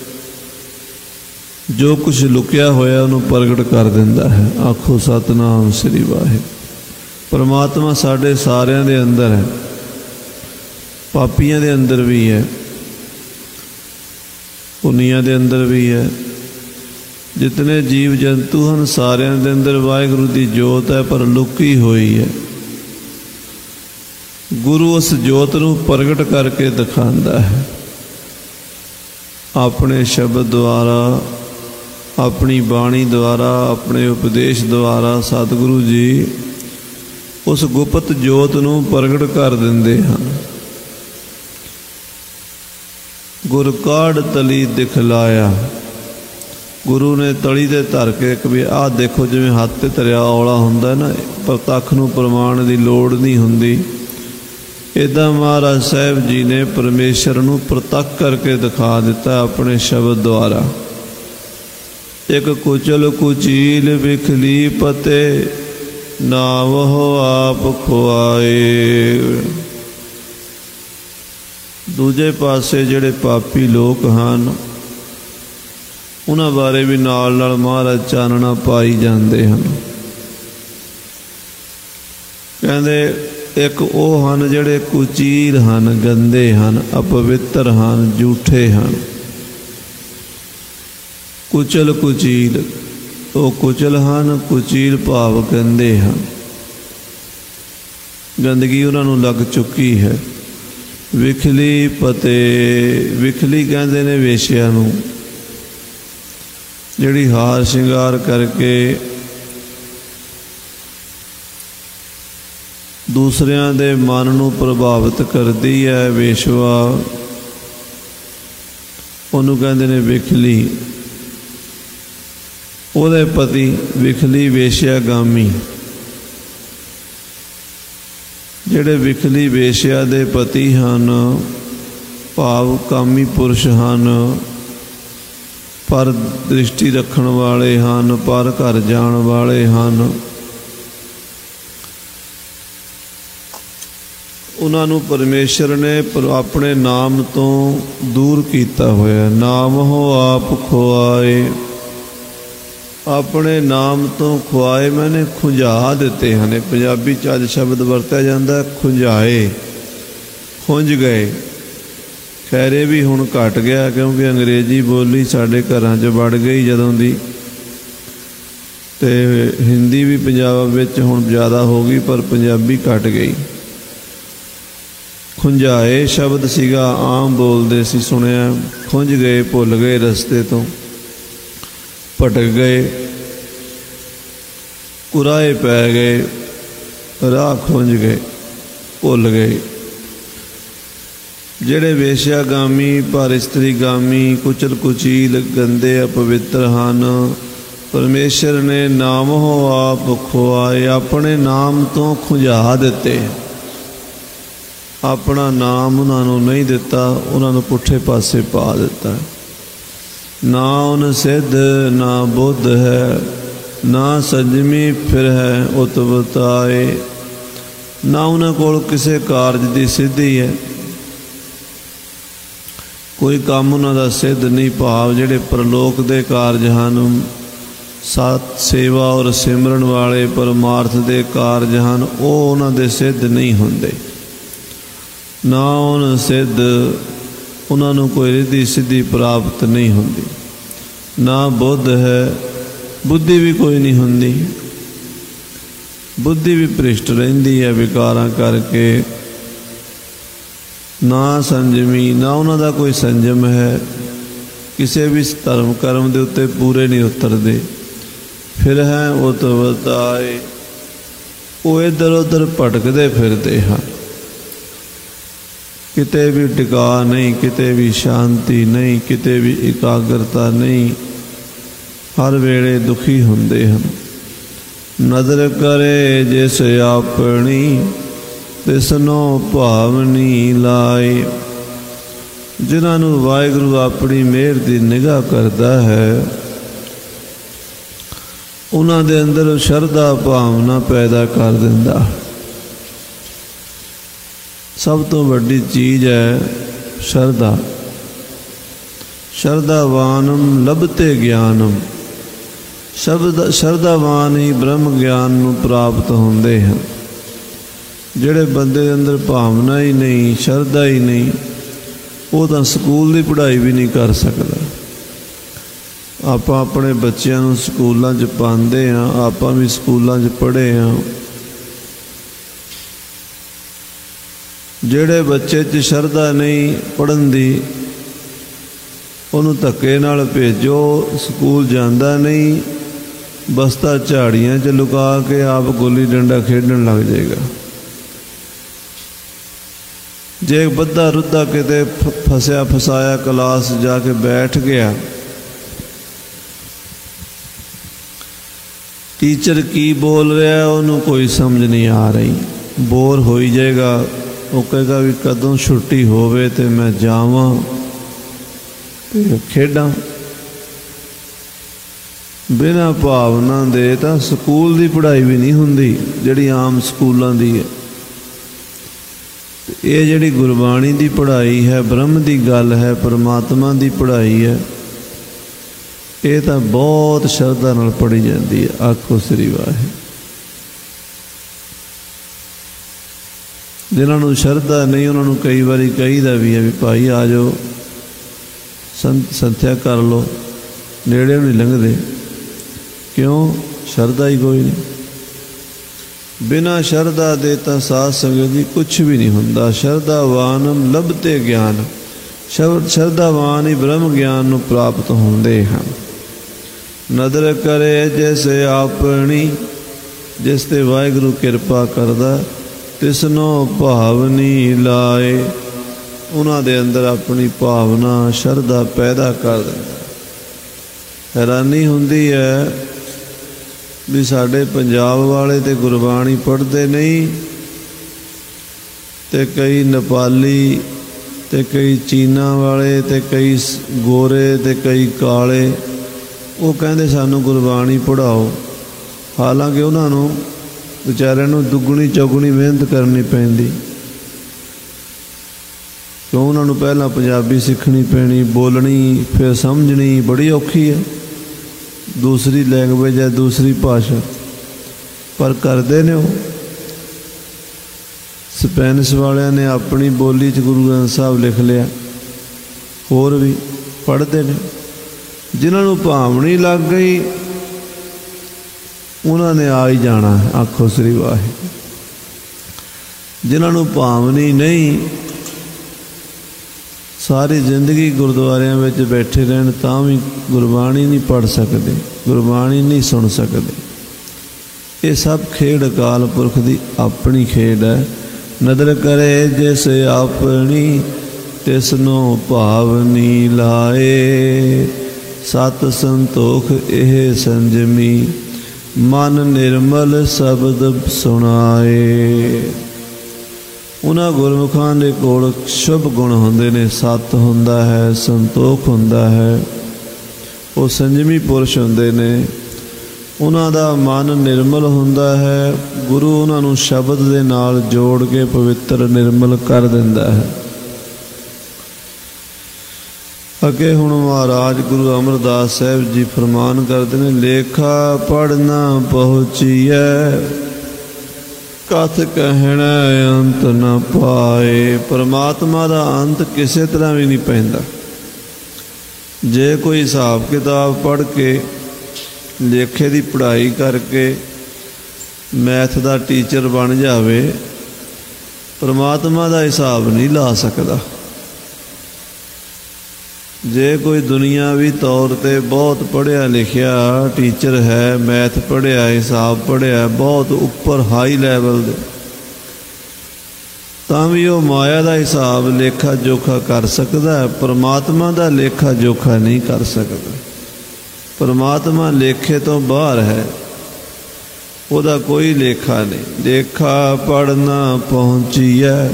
ਜੋ ਕੁਛ ਲੁਕਿਆ ਹੋਇਆ ਉਹਨੂੰ ਪ੍ਰਗਟ ਕਰ ਦਿੰਦਾ ਹੈ। ਆਖੋ ਸਤਿਨਾਮ ਸ੍ਰੀ ਵਾਹਿਗੁਰੂ। ਪਰਮਾਤਮਾ ਸਾਡੇ ਸਾਰਿਆਂ ਦੇ ਅੰਦਰ ਹੈ, ਪਾਪੀਆਂ ਦੇ ਅੰਦਰ ਵੀ ਹੈ, ਪੁੰਨੀਆਂ ਦੇ ਅੰਦਰ ਵੀ ਹੈ। ਜਿਤਨੇ ਜੀਵ ਜੰਤੂ ਹਨ ਸਾਰਿਆਂ ਦੇ ਅੰਦਰ ਵਾਹਿਗੁਰੂ ਦੀ ਜੋਤ ਹੈ, ਪਰ ਲੁਕੀ ਹੋਈ ਹੈ। ਗੁਰੂ ਉਸ ਜੋਤ ਨੂੰ ਪ੍ਰਗਟ ਕਰਕੇ ਦਿਖਾਉਂਦਾ ਹੈ ਆਪਣੇ ਸ਼ਬਦ ਦੁਆਰਾ, ਆਪਣੀ ਬਾਣੀ ਦੁਆਰਾ, ਆਪਣੇ ਉਪਦੇਸ਼ ਦੁਆਰਾ। ਸਤਿਗੁਰੂ ਜੀ ਉਸ ਗੁਪਤ ਜੋਤ ਨੂੰ ਪ੍ਰਗਟ ਕਰ ਦਿੰਦੇ ਹਨ। ਗੁਰ ਕਾਢ ਤਲੀ ਦਿਖਲਾਇਆ, ਗੁਰੂ ਨੇ ਤਲੀ ਦੇ ਧਰ ਕੇ ਇੱਕ ਵੀ ਆਹ ਦੇਖੋ, ਜਿਵੇਂ ਹੱਥ 'ਤੇ ਧਰਿਆ ਔਲਾ ਹੁੰਦਾ ਨਾ, ਪ੍ਰਤੱਖ ਨੂੰ ਪ੍ਰਮਾਣ ਦੀ ਲੋੜ ਨਹੀਂ ਹੁੰਦੀ। ਇੱਦਾਂ ਮਹਾਰਾਜ ਸਾਹਿਬ ਜੀ ਨੇ ਪਰਮੇਸ਼ਰ ਨੂੰ ਪ੍ਰਤੱਖ ਕਰਕੇ ਦਿਖਾ ਦਿੱਤਾ ਆਪਣੇ ਸ਼ਬਦ ਦੁਆਰਾ। ਇੱਕ ਕੁਚਲ ਕੁਚੀਲ ਵਿਖਲੀ ਪਤੇ, ਨਾਵਹੁ ਆਪ ਖੁਆਏ। ਦੂਜੇ ਪਾਸੇ ਜਿਹੜੇ ਪਾਪੀ ਲੋਕ ਹਨ ਉਹਨਾਂ ਬਾਰੇ ਵੀ ਨਾਲ ਨਾਲ ਮਹਾਰਾਜ ਚਾਨਣਾ ਪਾਈ ਜਾਂਦੇ ਹਨ। ਕਹਿੰਦੇ ਇੱਕ ਉਹ ਹਨ ਜਿਹੜੇ ਕੁਚੀਲ ਹਨ, ਗੰਦੇ ਹਨ, ਅਪਵਿੱਤਰ ਹਨ, ਝੂਠੇ ਹਨ। ਕੁਚਲ ਕੁਚੀਲ, ਉਹ ਕੁਚਲ ਹਨ, ਕੁਚੀਲ ਭਾਵ ਗੰਦੇ ਹਨ। ਗੰਦਗੀ ਉਹਨਾਂ ਨੂੰ ਲੱਗ ਚੁੱਕੀ ਹੈ। ਵਿਖਲੀ ਪਤੇ, ਵਿਖਲੀ ਕਹਿੰਦੇ ਨੇ ਵੇਸ਼ਿਆ ਨੂੰ, ਜਿਹੜੀ ਹਾਰ ਸ਼ਿੰਗਾਰ ਕਰਕੇ ਦੂਸਰਿਆਂ ਦੇ ਮਨ ਨੂੰ ਪ੍ਰਭਾਵਿਤ ਕਰਦੀ ਹੈ। ਵੇਸ਼ਵਾ ਉਹਨੂੰ ਕਹਿੰਦੇ ਨੇ ਵਿਖਲੀ। ਉਹਦੇ ਪਤੀ ਵਿਖਲੀ ਵੇਸ਼ਿਆਗਾਮੀ। ਜਿਹੜੇ ਵਿਖਲੀ ਵੇਸ਼ਿਆ ਦੇ ਪਤੀ ਹਨ, ਭਾਵ ਕਾਮੀ ਪੁਰਸ਼ ਹਨ, ਪਰ ਦ੍ਰਿਸ਼ਟੀ ਰੱਖਣ ਵਾਲੇ ਹਨ, ਪਰ ਘਰ ਜਾਣ ਵਾਲੇ ਹਨ, ਉਹਨਾਂ ਨੂੰ ਪਰਮੇਸ਼ਰ ਨੇ ਆਪਣੇ ਨਾਮ ਤੋਂ ਦੂਰ ਕੀਤਾ ਹੋਇਆ। ਨਾਮ ਹੋ ਆਪ ਖੁਆਏ, ਆਪਣੇ ਨਾਮ ਤੋਂ ਖੁਆਏ ਮੈਨੇ ਖੁੰਝਾ ਦਿੱਤੇ ਹਨ। ਪੰਜਾਬੀ 'ਚ ਅੱਜ ਸ਼ਬਦ ਵਰਤਿਆ ਜਾਂਦਾ ਖੁੰਝਾਏ, ਖੁੰਝ ਗਏ। ਖੈਰੇ ਵੀ ਹੁਣ ਘਟ ਗਿਆ, ਕਿਉਂਕਿ ਅੰਗਰੇਜ਼ੀ ਬੋਲੀ ਸਾਡੇ ਘਰਾਂ 'ਚ ਵੜ ਗਈ ਜਦੋਂ ਦੀ। ਤੇ ਹਿੰਦੀ ਵੀ ਪੰਜਾਬ ਵਿੱਚ ਹੁਣ ਜ਼ਿਆਦਾ ਹੋ ਗਈ, ਪਰ ਪੰਜਾਬੀ ਘਟ ਗਈ। ਖੁੰਝਾਏ ਸ਼ਬਦ ਸੀਗਾ, ਆਮ ਬੋਲਦੇ ਸੀ, ਸੁਣਿਆ। ਖੁੰਝ ਗਏ, ਭੁੱਲ ਗਏ, ਰਸਤੇ ਤੋਂ ਭਟਕ ਗਏ, ਕੁਰਾਏ ਪੈ ਗਏ, ਰਾਹ ਖੁੰਝ ਗਏ, ਭੁੱਲ ਗਏ। ਜਿਹੜੇ ਵੇਸ਼ਿਆਗਾਮੀ, ਪਰ ਇਸਤਰੀਗਾਮੀ, ਕੁਚਲ ਕੁਚੀਲ, ਗੰਦੇ, ਅਪਵਿੱਤਰ ਹਨ, ਪਰਮੇਸ਼ਰ ਨੇ ਨਾਮੋ ਆਪ ਖੁਆਏ, ਆਪਣੇ ਨਾਮ ਤੋਂ ਖੁੰਝਾ ਦਿੱਤੇ। ਆਪਣਾ ਨਾਮ ਉਹਨਾਂ ਨੂੰ ਨਹੀਂ ਦਿੱਤਾ, ਉਹਨਾਂ ਨੂੰ ਪੁੱਠੇ ਪਾਸੇ ਪਾ ਦਿੱਤਾ। ਨਾ ਉਨ ਸਿੱਧ ਨਾ ਬੁੱਧ ਹੈ, ਨਾ ਸੰਜਮੀ ਫਿਰ ਹੈ ਉਤ ਬਤਾਏ। ਨਾ ਉਹਨਾਂ ਕੋਲ ਕਿਸੇ ਕਾਰਜ ਦੀ ਸਿੱਧੀ ਹੈ, ਕੋਈ ਕੰਮ ਉਹਨਾਂ ਦਾ ਸਿੱਧ ਨਹੀਂ। ਭਾਵ ਜਿਹੜੇ ਪ੍ਰਲੋਕ ਦੇ ਕਾਰਜ ਹਨ, ਸਤ ਸੇਵਾ ਔਰ ਸਿਮਰਨ ਵਾਲੇ ਪਰਮਾਰਥ ਦੇ ਕਾਰਜ ਹਨ, ਉਹ ਉਹਨਾਂ ਦੇ ਸਿੱਧ ਨਹੀਂ ਹੁੰਦੇ। ਨਾ ਉਹਨਾਂ ਸਿੱਧ, ਉਹਨਾਂ ਨੂੰ ਕੋਈ ਰਿੱਧੀ ਸਿੱਧੀ ਪ੍ਰਾਪਤ ਨਹੀਂ ਹੁੰਦੀ। ਨਾ ਬੁੱਧ ਹੈ, ਬੁੱਧੀ ਵੀ ਕੋਈ ਨਹੀਂ ਹੁੰਦੀ। ਬੁੱਧੀ ਵੀ ਭ੍ਰਿਸ਼ਟ ਰਹਿੰਦੀ ਹੈ ਵਿਕਾਰਾਂ ਕਰਕੇ। ਨਾ ਸੰਜਮੀ, ਨਾ ਉਹਨਾਂ ਦਾ ਕੋਈ ਸੰਜਮ ਹੈ, ਕਿਸੇ ਵੀ ਧਰਮ ਕਰਮ ਦੇ ਉੱਤੇ ਪੂਰੇ ਨਹੀਂ ਉਤਰਦੇ। ਫਿਰ ਹੈ ਉਤ ਬਤਾਏ, ਉਹ ਇੱਧਰ ਉੱਧਰ ਭਟਕਦੇ ਫਿਰਦੇ ਹਨ। ਕਿਤੇ ਵੀ ਟਿਕਾ ਨਹੀਂ, ਕਿਤੇ ਵੀ ਸ਼ਾਂਤੀ ਨਹੀਂ, ਕਿਤੇ ਵੀ ਇਕਾਗਰਤਾ ਨਹੀਂ, ਹਰ ਵੇਲੇ ਦੁਖੀ ਹੁੰਦੇ ਹਨ। ਨਦਰ ਕਰੇ ਜਿਸ ਆਪਣੀ, ਤਿਸਨੋ ਭਾਵਨੀ ਲਾਏ। ਜਿਨ੍ਹਾਂ ਨੂੰ ਵਾਹਿਗੁਰੂ ਆਪਣੀ ਮਿਹਰ ਦੀ ਨਿਗਾਹ ਕਰਦਾ ਹੈ, ਉਹਨਾਂ ਦੇ ਅੰਦਰ ਸ਼ਰਧਾ ਭਾਵਨਾ ਪੈਦਾ ਕਰ ਦਿੰਦਾ। ਸਭ ਤੋਂ ਵੱਡੀ ਚੀਜ਼ ਹੈ ਸ਼ਰਧਾ। ਸ਼ਰਧਾਵਾਨਮ ਲਭਤੇ ਗਿਆਨਮ। ਸ਼ਬਦ ਸ਼ਰਧਾਵਾਨ ਹੀ ਬ੍ਰਹਮ ਗਿਆਨ ਨੂੰ ਪ੍ਰਾਪਤ ਹੁੰਦੇ ਹਨ। ਜਿਹੜੇ ਬੰਦੇ ਦੇ ਅੰਦਰ ਭਾਵਨਾ ਹੀ ਨਹੀਂ, ਸ਼ਰਧਾ ਹੀ ਨਹੀਂ, ਉਹ ਤਾਂ ਸਕੂਲ ਦੀ ਪੜ੍ਹਾਈ ਵੀ ਨਹੀਂ ਕਰ ਸਕਦਾ। ਆਪਾਂ ਆਪਣੇ ਬੱਚਿਆਂ ਨੂੰ ਸਕੂਲਾਂ 'ਚ ਪਾਉਂਦੇ ਹਾਂ, ਆਪਾਂ ਵੀ ਸਕੂਲਾਂ 'ਚ ਪੜ੍ਹੇ ਹਾਂ। ਜਿਹੜੇ ਬੱਚੇ 'ਚ ਸ਼ਰਧਾ ਨਹੀਂ ਪੜ੍ਹਨ ਦੀ, ਉਹਨੂੰ ਧੱਕੇ ਨਾਲ ਭੇਜੋ, ਸਕੂਲ ਜਾਂਦਾ ਨਹੀਂ, ਬਸਤਾ ਝਾੜੀਆਂ 'ਚ ਲੁਕਾ ਕੇ ਆਪ ਗੁੱਲੀ ਡੰਡਾ ਖੇਡਣ ਲੱਗ ਜਾਏਗਾ। ਜੇ ਬੱਧਾ ਰੁੱਧਾ ਕਿਤੇ ਫਸਿਆ ਫਸਾਇਆ ਕਲਾਸ ਜਾ ਕੇ ਬੈਠ ਗਿਆ, ਟੀਚਰ ਕੀ ਬੋਲ ਰਿਹਾ ਉਹਨੂੰ ਕੋਈ ਸਮਝ ਨਹੀਂ ਆ ਰਹੀ, ਬੋਰ ਹੋਈ ਜਾਏਗਾ। ਉਹ ਕਹੇਗਾ ਵੀ ਕਦੋਂ ਛੁੱਟੀ ਹੋਵੇ ਤੇ ਮੈਂ ਜਾਵਾਂ ਤੇ ਖੇਡਾਂ। ਬਿਨਾਂ ਭਾਵਨਾ ਦੇ ਤਾਂ ਸਕੂਲ ਦੀ ਪੜ੍ਹਾਈ ਵੀ ਨਹੀਂ ਹੁੰਦੀ, ਜਿਹੜੀ ਆਮ ਸਕੂਲਾਂ ਦੀ ਹੈ। ਇਹ ਜਿਹੜੀ ਗੁਰਬਾਣੀ ਦੀ ਪੜ੍ਹਾਈ ਹੈ, ਬ੍ਰਹਮ ਦੀ ਗੱਲ ਹੈ, ਪਰਮਾਤਮਾ ਦੀ ਪੜ੍ਹਾਈ ਹੈ, ਇਹ ਤਾਂ ਬਹੁਤ ਸ਼ਰਧਾ ਨਾਲ ਪੜ੍ਹੀ ਜਾਂਦੀ ਹੈ। ਆਖੋ ਸ੍ਰੀ ਵਾਹਿਗੁਰੂ। ਜਿਨ੍ਹਾਂ ਨੂੰ ਸ਼ਰਧਾ ਨਹੀਂ, ਉਹਨਾਂ ਨੂੰ ਕਈ ਵਾਰੀ ਕਹੀਦਾ ਵੀ ਹੈ ਵੀ ਭਾਈ ਆ ਜਾਓ, ਸੰਤ ਸੰਥਿਆ ਕਰ ਲਓ, ਨੇੜੇ ਨਹੀਂ ਲੰਘਦੇ। ਕਿਉਂ? ਸ਼ਰਧਾ ਹੀ ਕੋਈ ਨਹੀਂ। ਬਿਨਾਂ ਸ਼ਰਧਾ ਦੇ ਤਾਂ ਸਾਧ ਸੰਗਤ ਜੀ ਕੁਛ ਵੀ ਨਹੀਂ ਹੁੰਦਾ। ਸ਼ਰਧਾਵਾਨਮ ਲਭਤੇ ਗਿਆਨ। ਸ਼ਬਦ ਸ਼ਰਧਾਵਾਨ ਹੀ ਬ੍ਰਹਮ ਗਿਆਨ ਨੂੰ ਪ੍ਰਾਪਤ ਹੁੰਦੇ ਹਨ। ਨਦਰ ਕਰੇ ਜਿਸ ਆਪਣੀ, ਜਿਸ 'ਤੇ ਵਾਹਿਗੁਰੂ ਕਿਰਪਾ ਕਰਦਾ, ਤਿਸਨੋ ਭਾਵਨੀ ਲਾਏ। ਉਹਨਾਂ ਦੇ ਅੰਦਰ ਆਪਣੀ ਭਾਵਨਾ ਸ਼ਰਧਾ ਪੈਦਾ ਕਰ ਦਿੰਦਾ। ਹੈਰਾਨੀ ਹੁੰਦੀ ਹੈ ਵੀ ਸਾਡੇ ਪੰਜਾਬ ਵਾਲੇ ਤੇ ਗੁਰਬਾਣੀ ਪੜ੍ਹਦੇ ਨਹੀਂ, ਤੇ ਕਈ ਨੇਪਾਲੀ, ਤੇ ਕਈ ਚੀਨਾ ਵਾਲੇ, ਤੇ ਕਈ ਗੋਰੇ, ਤੇ ਕਈ ਕਾਲੇ, ਉਹ ਕਹਿੰਦੇ ਸਾਨੂੰ ਗੁਰਬਾਣੀ ਪੜ੍ਹਾਓ। ਹਾਲਾਂਕਿ ਉਹਨਾਂ ਨੂੰ ਵਿਚਾਰਿਆਂ ਨੂੰ ਦੁੱਗਣੀ ਚੌਗੁਣੀ ਮਿਹਨਤ ਕਰਨੀ ਪੈਂਦੀ, ਕਿਉਂ? ਉਹਨਾਂ ਨੂੰ ਪਹਿਲਾਂ ਪੰਜਾਬੀ ਸਿੱਖਣੀ ਪੈਣੀ, ਬੋਲਣੀ, ਫਿਰ ਸਮਝਣੀ ਬੜੀ ਔਖੀ ਹੈ। ਦੂਸਰੀ ਲੈਂਗੁਏਜ ਹੈ, ਦੂਸਰੀ ਭਾਸ਼ਾ, ਪਰ ਕਰਦੇ ਨੇ ਉਹ। ਸਪੈਨਿਸ਼ ਵਾਲਿਆਂ ਨੇ ਆਪਣੀ ਬੋਲੀ 'ਚ ਗੁਰੂ ਗ੍ਰੰਥ ਸਾਹਿਬ ਲਿਖ ਲਿਆ, ਹੋਰ ਵੀ ਪੜ੍ਹਦੇ ਨੇ। ਜਿਨ੍ਹਾਂ ਨੂੰ ਭਾਵਨੀ ਲੱਗ ਗਈ ਉਹਨਾਂ ਨੇ ਆ ਹੀ ਜਾਣਾ ਹੈ। ਆਖੋ ਸ੍ਰੀ ਵਾਹਿਗੁਰੂ। ਜਿਨ੍ਹਾਂ ਨੂੰ ਭਾਵਨੀ ਨਹੀਂ, ਸਾਰੀ ਜ਼ਿੰਦਗੀ ਗੁਰਦੁਆਰਿਆਂ ਵਿੱਚ ਬੈਠੇ ਰਹਿਣ ਤਾਂ ਵੀ ਗੁਰਬਾਣੀ ਨਹੀਂ ਪੜ੍ਹ ਸਕਦੇ, ਗੁਰਬਾਣੀ ਨਹੀਂ ਸੁਣ ਸਕਦੇ। ਇਹ ਸਭ ਖੇਡ ਅਕਾਲ ਪੁਰਖ ਦੀ ਆਪਣੀ ਖੇਡ ਹੈ। ਨਦਰ ਕਰੇ ਜਿਸ ਆਪਣੀ ਤਿਸ ਨੂੰ ਭਾਵਨੀ ਲਾਏ। ਸਤ ਸੰਤੋਖ ਇਹ ਸੰਜਮੀ ਮਨ ਨਿਰਮਲ ਸ਼ਬਦ ਸੁਣਾਏ। ਉਹਨਾਂ ਗੁਰਮੁਖਾਂ ਦੇ ਕੋਲ ਸ਼ੁਭ ਗੁਣ ਹੁੰਦੇ ਨੇ। ਸਤ ਹੁੰਦਾ ਹੈ, ਸੰਤੋਖ ਹੁੰਦਾ ਹੈ, ਉਹ ਸੰਜਮੀ ਪੁਰਸ਼ ਹੁੰਦੇ ਨੇ। ਉਹਨਾਂ ਦਾ ਮਨ ਨਿਰਮਲ ਹੁੰਦਾ ਹੈ। ਗੁਰੂ ਉਹਨਾਂ ਨੂੰ ਸ਼ਬਦ ਦੇ ਨਾਲ ਜੋੜ ਕੇ ਪਵਿੱਤਰ ਨਿਰਮਲ ਕਰ ਦਿੰਦਾ ਹੈ। ਅੱਗੇ ਹੁਣ ਮਹਾਰਾਜ ਗੁਰੂ ਅਮਰਦਾਸ ਸਾਹਿਬ ਜੀ ਫਰਮਾਨ ਕਰਦੇ ਨੇ, ਲੇਖਾ ਪੜ੍ਹਨਾ ਪਹੁੰਚੀਐ ਕਥ ਕਹਿਣਾ ਅੰਤ ਨਾ ਪਾਏ। ਪਰਮਾਤਮਾ ਦਾ ਅੰਤ ਕਿਸੇ ਤਰ੍ਹਾਂ ਵੀ ਨਹੀਂ ਪੈਂਦਾ। ਜੇ ਕੋਈ ਹਿਸਾਬ ਕਿਤਾਬ ਪੜ੍ਹ ਕੇ, ਲੇਖੇ ਦੀ ਪੜ੍ਹਾਈ ਕਰਕੇ ਮੈਥ ਦਾ ਟੀਚਰ ਬਣ ਜਾਵੇ, ਪਰਮਾਤਮਾ ਦਾ ਹਿਸਾਬ ਨਹੀਂ ਲਾ ਸਕਦਾ। ਜੇ ਕੋਈ ਦੁਨੀਆਵੀ ਤੌਰ 'ਤੇ ਬਹੁਤ ਪੜ੍ਹਿਆ ਲਿਖਿਆ ਟੀਚਰ ਹੈ, ਮੈਥ ਪੜ੍ਹਿਆ, ਹਿਸਾਬ ਪੜ੍ਹਿਆ, ਬਹੁਤ ਉੱਪਰ ਹਾਈ ਲੈਵਲ ਦੇ, ਤਾਂ ਵੀ ਉਹ ਮਾਇਆ ਦਾ ਹਿਸਾਬ ਲੇਖਾ ਜੋਖਾ ਕਰ ਸਕਦਾ ਹੈ। ਪਰਮਾਤਮਾ ਦਾ ਲੇਖਾ ਜੋਖਾ ਨਹੀਂ ਕਰ ਸਕਦਾ। ਪਰਮਾਤਮਾ ਲੇਖੇ ਤੋਂ ਬਾਹਰ ਹੈ, ਉਹਦਾ ਕੋਈ ਲੇਖਾ ਨਹੀਂ। ਲੇਖਾ ਪੜ੍ਹਨਾ ਪਹੁੰਚੀਐ,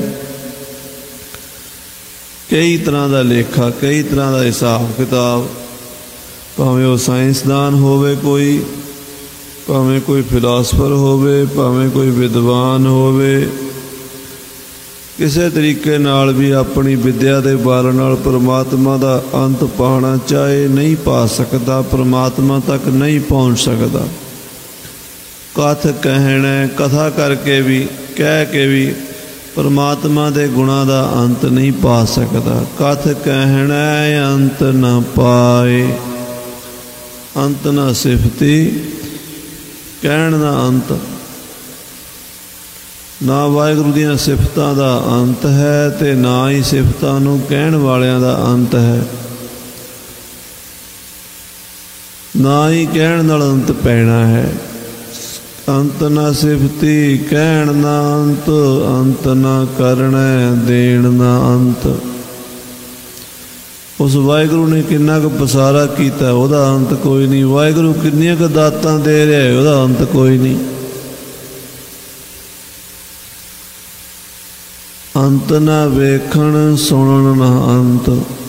ਕਈ ਤਰ੍ਹਾਂ ਦਾ ਲੇਖਾ, ਕਈ ਤਰ੍ਹਾਂ ਦਾ ਹਿਸਾਬ ਕਿਤਾਬ। ਭਾਵੇਂ ਉਹ ਸਾਇੰਸਦਾਨ ਹੋਵੇ ਕੋਈ, ਭਾਵੇਂ ਕੋਈ ਫਿਲਾਸਫਰ ਹੋਵੇ, ਭਾਵੇਂ ਕੋਈ ਵਿਦਵਾਨ ਹੋਵੇ, ਕਿਸੇ ਤਰੀਕੇ ਨਾਲ ਵੀ ਆਪਣੀ ਵਿੱਦਿਆ ਦੇ ਬਲ ਨਾਲ ਪਰਮਾਤਮਾ ਦਾ ਅੰਤ ਪਾਉਣਾ ਚਾਹੇ, ਨਹੀਂ ਪਾ ਸਕਦਾ, ਪਰਮਾਤਮਾ ਤੱਕ ਨਹੀਂ ਪਹੁੰਚ ਸਕਦਾ। ਕਥ ਕਹਿਣਾ, ਕਥਾ ਕਰਕੇ ਵੀ, ਕਹਿ ਕੇ ਵੀ ਪਰਮਾਤਮਾ ਦੇ ਗੁਣਾਂ ਦਾ ਅੰਤ ਨਹੀਂ ਪਾ ਸਕਦਾ। ਕਥ ਕਹਿਣਾ ਅੰਤ ਨਾ ਪਾਏ। ਅੰਤ ਨਾ ਸਿਫਤੀ, ਕਹਿਣ ਦਾ ਅੰਤ ਨਾ ਵਾਹਿਗੁਰੂ ਦੀਆਂ ਸਿਫਤਾਂ ਦਾ ਅੰਤ ਹੈ, ਅਤੇ ਨਾ ਹੀ ਸਿਫਤਾਂ ਨੂੰ ਕਹਿਣ ਵਾਲਿਆਂ ਦਾ ਅੰਤ ਹੈ। ਨਾ ਹੀ ਕਹਿਣ ਨਾਲ ਅੰਤ ਪੈਣਾ ਹੈ। ਅੰਤ ਨਾ ਸਿਫਤੀ, ਕਹਿਣ ਨਾ ਅੰਤ, ਅੰਤ ਨਾ ਕਰਨਾ, ਦੇਣ ਨਾ ਅੰਤ। ਉਸ ਵਾਹਿਗੁਰੂ ਨੇ ਕਿੰਨਾ ਕੁ ਪਸਾਰਾ ਕੀਤਾ, ਉਹਦਾ ਅੰਤ ਕੋਈ ਨਹੀਂ। ਵਾਹਿਗੁਰੂ ਕਿੰਨੀਆਂ ਕੁ ਦਾਤਾਂ ਦੇ ਰਿਹਾ, ਉਹਦਾ ਅੰਤ ਕੋਈ ਨਹੀਂ। ਅੰਤ ਨਾ ਵੇਖਣ, ਸੁਣਨ ਨਾ ਅੰਤ।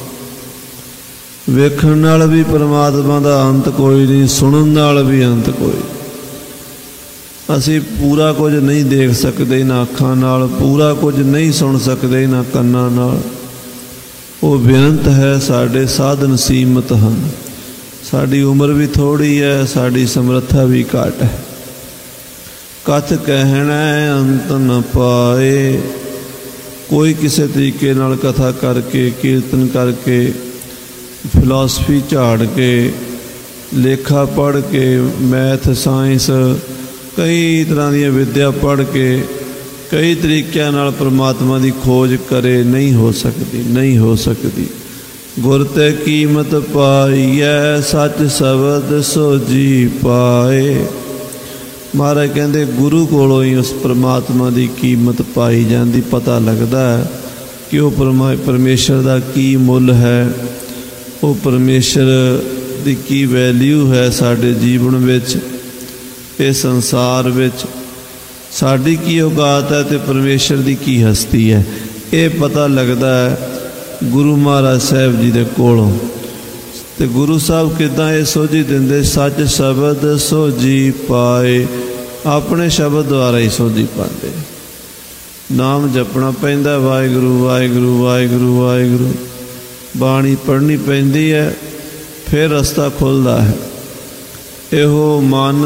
ਵੇਖਣ ਨਾਲ ਵੀ ਪਰਮਾਤਮਾ ਦਾ ਅੰਤ ਕੋਈ ਨਹੀਂ, ਸੁਣਨ ਨਾਲ ਵੀ ਅੰਤ ਕੋਈ। ਅਸੀਂ ਪੂਰਾ ਕੁਝ ਨਹੀਂ ਦੇਖ ਸਕਦੇ ਨਾ ਅੱਖਾਂ ਨਾਲ, ਪੂਰਾ ਕੁਝ ਨਹੀਂ ਸੁਣ ਸਕਦੇ ਨਾ ਕੰਨਾਂ ਨਾਲ। ਉਹ ਬੇਅੰਤ ਹੈ। ਸਾਡੇ ਸਾਧਨ ਸੀਮਤ ਹਨ, ਸਾਡੀ ਉਮਰ ਵੀ ਥੋੜ੍ਹੀ ਹੈ, ਸਾਡੀ ਸਮਰੱਥਾ ਵੀ ਘੱਟ ਹੈ। ਕਥ ਕਹਿਣਾ ਅੰਤ ਨ ਪਾਏ। ਕੋਈ ਕਿਸੇ ਤਰੀਕੇ ਨਾਲ ਕਥਾ ਕਰਕੇ, ਕੀਰਤਨ ਕਰਕੇ, ਫਿਲਾਸਫੀ ਝਾੜ ਕੇ, ਲੇਖਾ ਪੜ੍ਹ ਕੇ, ਮੈਥ ਸਾਇੰਸ, ਕਈ ਤਰ੍ਹਾਂ ਦੀਆਂ ਵਿੱਦਿਆ ਪੜ੍ਹ ਕੇ, ਕਈ ਤਰੀਕਿਆਂ ਨਾਲ ਪਰਮਾਤਮਾ ਦੀ ਖੋਜ ਕਰੇ, ਨਹੀਂ ਹੋ ਸਕਦੀ, ਨਹੀਂ ਹੋ ਸਕਦੀ। ਗੁਰ ਤੇ ਕੀਮਤ ਪਾਈਐ, ਸੱਚ ਸ਼ਬਦ ਸੋ ਜੀ ਪਾਏ। ਮਹਾਰਾਜ ਕਹਿੰਦੇ ਗੁਰੂ ਕੋਲੋਂ ਹੀ ਉਸ ਪਰਮਾਤਮਾ ਦੀ ਕੀਮਤ ਪਾਈ ਜਾਂਦੀ। ਪਤਾ ਲੱਗਦਾ ਹੈ ਕਿ ਉਹ ਪਰਮਾ ਪਰਮੇਸ਼ਰ ਦਾ ਕੀ ਮੁੱਲ ਹੈ, ਉਹ ਪਰਮੇਸ਼ਰ ਦੀ ਕੀ ਵੈਲਿਊ ਹੈ ਸਾਡੇ ਜੀਵਨ ਵਿੱਚ, ਇਸ ਸੰਸਾਰ ਵਿੱਚ ਸਾਡੀ ਕੀ ਔਕਾਤ ਹੈ ਅਤੇ ਪਰਮੇਸ਼ਰ ਦੀ ਕੀ ਹਸਤੀ ਹੈ। ਇਹ ਪਤਾ ਲੱਗਦਾ ਹੈ ਗੁਰੂ ਮਹਾਰਾਜ ਸਾਹਿਬ ਜੀ ਦੇ ਕੋਲੋਂ। ਅਤੇ ਗੁਰੂ ਸਾਹਿਬ ਕਿੱਦਾਂ ਇਹ ਸੋਝੀ ਦਿੰਦੇ, ਸੱਚ ਸ਼ਬਦ ਸੋਝੀ ਪਾਏ। ਆਪਣੇ ਸ਼ਬਦ ਦੁਆਰਾ ਹੀ ਸੋਝੀ ਪਾਉਂਦੇ। ਨਾਮ ਜਪਣਾ ਪੈਂਦਾ, ਵਾਹਿਗੁਰੂ ਵਾਹਿਗੁਰੂ ਵਾਹਿਗੁਰੂ ਵਾਹਿਗੁਰੂ। ਬਾਣੀ ਪੜ੍ਹਨੀ ਪੈਂਦੀ ਹੈ, ਫਿਰ ਰਸਤਾ ਖੁੱਲ੍ਹਦਾ ਹੈ। ਇਹੋ ਮਨ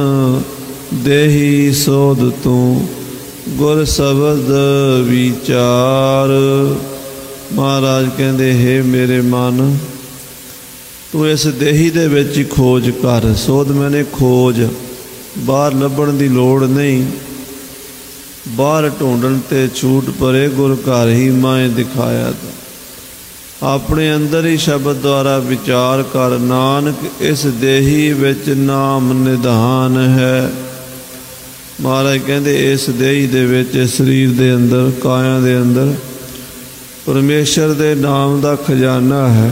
ਦੇਹੀ ਸੋਧ ਤੂੰ, ਗੁਰ ਸ਼ਬਦ ਵਿਚਾਰ। ਮਹਾਰਾਜ ਕਹਿੰਦੇ, ਹੇ ਮੇਰੇ ਮਨ, ਤੂੰ ਇਸ ਦੇਹੀ ਦੇ ਵਿੱਚ ਹੀ ਖੋਜ ਕਰ। ਸੋਧ ਮੈਨੇ ਖੋਜ, ਬਾਹਰ ਲੱਭਣ ਦੀ ਲੋੜ ਨਹੀਂ। ਬਾਹਰ ਢੂੰਡਣ ਤੇ ਛੂਟ ਪਰੇ, ਗੁਰ ਘਰ ਹੀ ਮਾਏ ਦਿਖਾਇਆ ਤਾ। ਆਪਣੇ ਅੰਦਰ ਹੀ ਸ਼ਬਦ ਦੁਆਰਾ ਵਿਚਾਰ ਕਰ, ਨਾਨਕ ਇਸ ਦੇਹੀ ਵਿੱਚ ਨਾਮ ਨਿਧਾਨ ਹੈ। ਮਹਾਰਾਜ ਕਹਿੰਦੇ ਇਸ ਦੇਹੀ ਦੇ ਵਿੱਚ, ਸਰੀਰ ਦੇ ਅੰਦਰ, ਕਾਇਆ ਦੇ ਅੰਦਰ ਪਰਮੇਸ਼ਰ ਦੇ ਨਾਮ ਦਾ ਖਜ਼ਾਨਾ ਹੈ।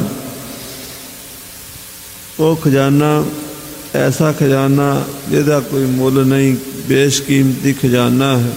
ਉਹ ਖਜ਼ਾਨਾ ਐਸਾ ਖਜ਼ਾਨਾ ਜਿਹਦਾ ਕੋਈ ਮੁੱਲ ਨਹੀਂ, ਬੇਸ਼ਕੀਮਤੀ ਖਜ਼ਾਨਾ ਹੈ।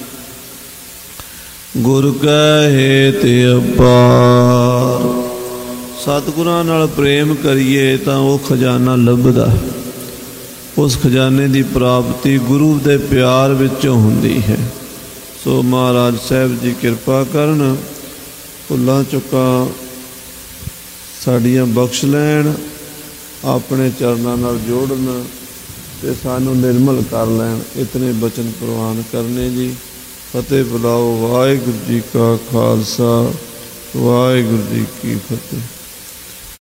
ਗੁਰ ਕੈ ਹੇਤ ਅਪਾਰ। ਸਤਿਗੁਰਾਂ ਨਾਲ ਪ੍ਰੇਮ ਕਰੀਏ ਤਾਂ ਉਹ ਖਜ਼ਾਨਾ ਲੱਭਦਾ। ਉਸ ਖਜ਼ਾਨੇ ਦੀ ਪ੍ਰਾਪਤੀ ਗੁਰੂ ਦੇ ਪਿਆਰ ਵਿੱਚੋਂ ਹੁੰਦੀ ਹੈ। ਸੋ ਮਹਾਰਾਜ ਸਾਹਿਬ ਜੀ ਕਿਰਪਾ ਕਰਨ, ਭੁੱਲਾਂ ਚੁੱਕਾਂ ਸਾਡੀਆਂ ਬਖਸ਼ ਲੈਣ, ਆਪਣੇ ਚਰਨਾਂ ਨਾਲ ਜੋੜਨ ਤੇ ਸਾਨੂੰ ਨਿਰਮਲ ਕਰ ਲੈਣ। ਇਤਨੇ ਬਚਨ ਪ੍ਰਵਾਨ ਕਰਨੇ ਜੀ। ਫਤਿਹ ਬੁਲਾਓ। ਵਾਹਿਗੁਰੂ ਜੀ ਕਾ ਖਾਲਸਾ, ਵਾਹਿਗੁਰੂ ਜੀ ਕੀ ਫਤਿਹ।